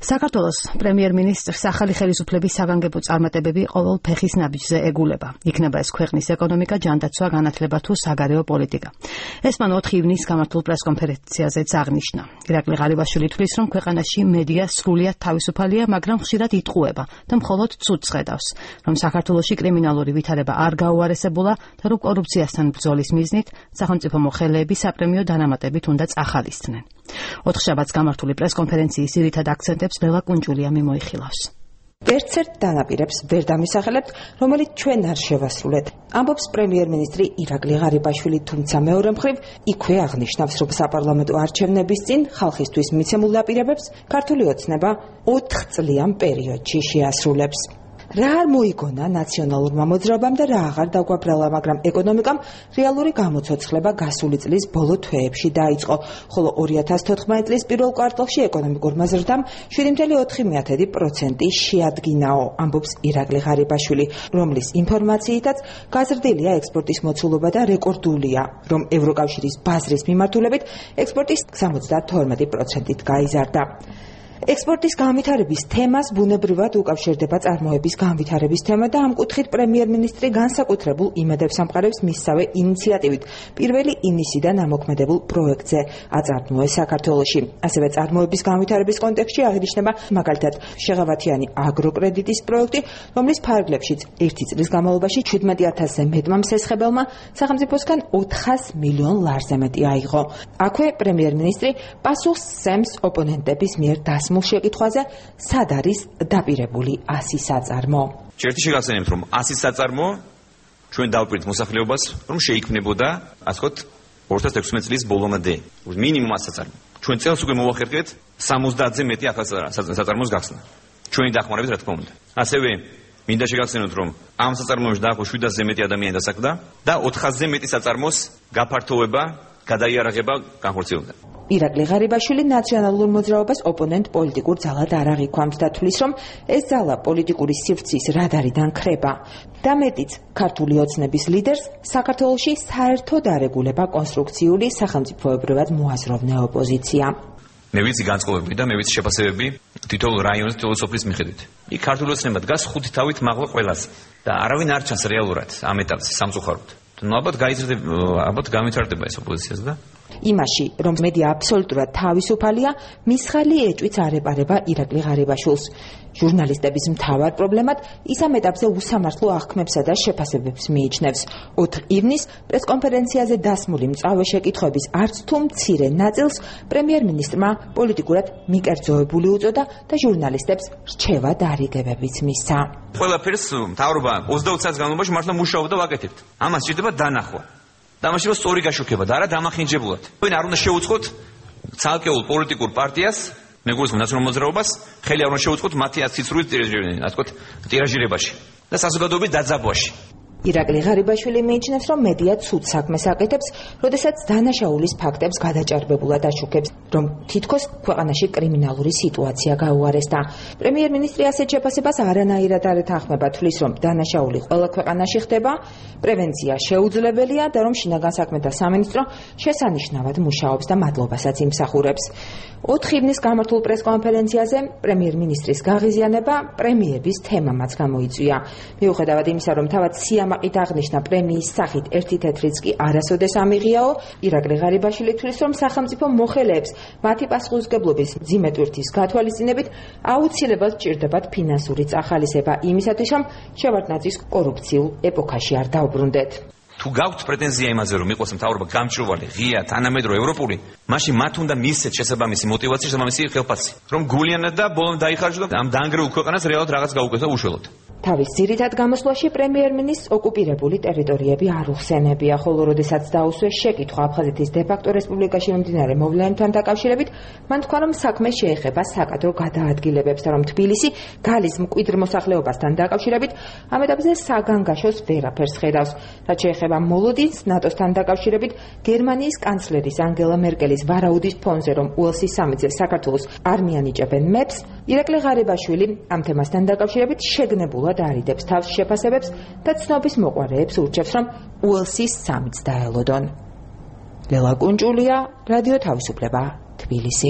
საქართველოს პრემიერ-მინისტრს ახალი ხელისუფლების საგანგებო წარმატებები ყოველ ფეხის ნაბიჯზე ეგულება. იქნება ეს ქვეყნის ეკონომიკა, ჯანდაცვა, განათლება თუ საგარეო პოლიტიკა. ეს მან 4 ივნისს გამართულ პრესკონფერენციაზეც აღნიშნა. ირაკლი ღარიბაშვილი თვლის, რომ ქვეყანაში მედია სრულიად თავისუფალია, მაგრამ ხშირად იტყუება და მხოლოდ ცუდს ხედავს, რომ საქართველოში კრიმინალური ვითარება არ გაუარესებულა და რომ კორუფციასთან ბრძოლის მიზნით სახელმწიფო მოხელეები საპრემიო დანამატებით უნდა წახალისდნენ. 4 შაბათს გამართული პრესკონფერენციის ძირითად აქცენტებს ლელა კუნჯულია მიმოიხილავს. ერთ-ერთ დანაპირებს ვერ დამისახელებთ, რომელიც ჩვენ არ შევასრულეთ. ამბობს პრემიერ-მინისტრი ირაკლი ღარიბაშვილი, თუმცა მეორე მხრივ იქვე აღნიშნავს, რომ საპარლამენტო არჩევნების წინ ხალხისთვის მიცემულ დაპირებებს ქართული ოცნება 4 წლიან პერიოდში შეასრულებს. რა არ მოიგონა ნაციონალურმა მოძრაობამ და რა აღარ დაგვაბრალა, მაგრამ ეკონომიკამ რეალური გამოცოცხლება გასული წლის ბოლო თვეებში დაიწყო, ხოლო 2014 წლის პირველ კვარტალში ეკონომიკურმა ზრდამ 7,4% შეადგინაო, ამბობს ირაკლი ღარიბაშვილი, რომლის ინფორმაციითაც გაზრდილია ექსპორტის მოცულობა და რეკორდულია, რომ ევროკავშირის ბაზრის მიმართულებით ექსპორტის 72%-ით გაიზარდა. ექსპორტის განვითარების თემას ბუნებრივად უკავშირდება წარმოების განვითარების თემა და ამ კუთხით პრემიერ-მინისტრი განსაკუთრებულ იმედებს ამყარებს მისსავე ინიციატივით პირველი ივნისიდან ამოქმედებულ პროექტზე აწარმოეს საქართველოში. ასევე წარმოების განვითარების კონტექსტში აღინიშნება მაგალითად შეღავათიანი აგროკრედიტის პროექტი, რომლის ფარგლებშიც 1 წლის განმავლობაში 17,000-ზე მეტმა მსესხებელმა სახელმწიფოსგან 400 მილიონ ლარზე მეტი აიღო. აქვე პრემიერ-მინისტრი პასუხს სცემს ოპონენტების მიერ მულ შეკითხვაზე, სად არის დაპირებული 100 საწარმო. Ერთი შეგახსენებთ, რომ 100 საწარმო ჩვენ დავპირდით მოსახლეობას, რომ შეიქმნებოდა, ასე ვთქვათ, 2016 წლის ბოლომდე. მინიმუმ 100 საწარმო. ჩვენ წელს უკვე მოვახერხეთ 70-ზე მეტი ახალ საწარმოს გახსნა. ჩვენი დახმარებით, რა თქმა უნდა. ასევე მინდა შეგახსენოთ, რომ ამ საწარმოებში დაახლოებით 700-ზე მეტი ადამიანი დასაქმდა და 400-ზე მეტი საწარმოს გაფართოვება, გადაიარაღება განხორციელდა. ირაკლი ღარიბაშვილი ნაციონალურ მოძრაობას ოპონენტ პოლიტიკურ ძალად არ აღიქვამს და თვლის, რომ ეს ძალა პოლიტიკური სივრცის რადარიდან ქრება. და მეტიც, ქართული ოცნების ლიდერს საქართველოში საერთოდ არ ეგულება კონსტრუქციული სახელმწიფოებრივად მოაზროვნე ოპოზიცია. მე ვიცი განწყობები და მე ვიცი შეფასებები თითოეულ რაიონის, თითოეულ სოფლის მიხედვით. იქ ქართული ოცნება დგას 5 თავით მაღლა ყველაზე და არავინ არ ჩანს რეალურად ამ ეტაპზე სამწუხაროდ. ნუ ალბათ განვითარდება ეს ოპოზიციაც და იმაში, რომ მედია აბსოლუტურად თავისუფალია, მისხალი ეჭვიც არ ეპარება ირაკლი ღარიბაშვილს. ჟურნალისტების მთავარ პრობლემად ის ამ ეტაპზე უსამართლო აღქმებსა და შეფასებებს მიიჩნევს. 4 ივნისს პრესკონფერენციაზე დასმული მწვავე შეკითხვების არც თუ მცირე ნაწილს პრემიერ-მინისტრმა პოლიტიკურად მიკერძოებული უწოდა და ჟურნალისტებს რჩევა დარიგებებიც მისცა. ყველაფერს მთავრობა 20 საათის განმავლობაში მართლა მუშაობდა და ვაკეთებთ. ამას ჭირდება დანახვა. და ამაში რომ სწორი გაშუქება და არა დამახინჯებულად. თქვენ არ უნდა შეუწყოთ ცალკეულ პოლიტიკურ პარტიას, მეგობრებო ნაციონალურ მოძრაობას, ხელი არ უნდა შეუწყოთ მათი აციცრუით ტირაჟირებაში და საზოგადოების დაძაბვაში. ირაკლი ღარიბაშვილი მიიჩნევს, რომ მედია ცუდ საქმეს აკეთებს, როდესაც დანაშაულის ფაქტებს გადაჭარბებულად აშუქებს, რომ თითქოს ქვეყანაში კრიმინალური სიტუაცია გაუარესდა. პრემიერ-მინისტრი ასეთ შეფასებას არანაირად არ ეთანხმება, თვლის, რომ დანაშაული ყველა ქვეყანაში ხდება, პრევენცია შეუძლებელია და რომ შინაგან საქმეთა სამინისტრო შესანიშნავად მუშაობს და მადლობასაც იმსახურებს. 4 ივნისს გამართულ პრესკონფერენციაზე პრემიერ-მინისტრის გაღიზიანება პრემიების თემამაც გამოიწვია. მიუხედავად იმისა, რომ თავად სიამაყით აღნიშნა პრემიის სახით ერთი თეთრიც კი არასოდეს ამიღიაო, ირაკლი ღარიბაშვილი თვლის, რომ სახელმწიფო მოხელეებს მათი პასუხისმგებლობის მძიმე ტვირთის გათვალისწინებით აუცილებლად სჭირდებათ ფინანსური წახალისება იმისათვის, რომ შევარდნაძის კორუფციულ ეპოქაში არ დაუბრუნდეთ. თუ გაქვთ პრეტენზია იმაზე, რომ იყოს მთავრობა გამჭვირვალე, ღია, თანამედროვე, ევროპული, მაშინ მათ უნდა მისცეთ შესაბამისი მოტივაცია, შესაბამისი ხელფასი, რომ გულიანად და ბოლომდე დაიხარჯო და ამ დაანგრეულ ქვეყანას რეალურად რაღაც გაუკეთა უშველოდ. თავის ძირითად გამოსვლაში პრემიერ-მინისტრს ოკუპირებული ტერიტორიები არ უხსენებია, ხოლო როდესაც დაუსვეს შეკითხვა აფხაზეთის დე-ფაქტო რესპუბლიკაში მომდინარე მოვლენებთან დაკავშირებით, მან თქვა, რომ საქმე შეეხება საკადრო გადაადგილებებს და რომ თბილისი გალის მკვიდრ მოსახლეობასთან დაკავშირებით ამ ეტაპზე საგანგაშოს ვერაფერს ხედავს. რაც შეეხება მოლოდინს ნატოსთან დაკავშირებით, გერმანიის კანცლერის ანგელა მერკელის ვარაუდის ფონზე, რომ უელსის სამიტზე საქართველოს არ მიანიჭებენ მეფს, ირაკლი ღარიბაშვილი ამ თემასთან დაკავშირებით შეგნებულად არიდებს თავს შეფასებებს და ცნობის მოყვარეებს ურჩევს, რომ უელსის სამიტს დაელოდონ. ლელა კუნჯულია, რადიო თავისუფლება, თბილისი.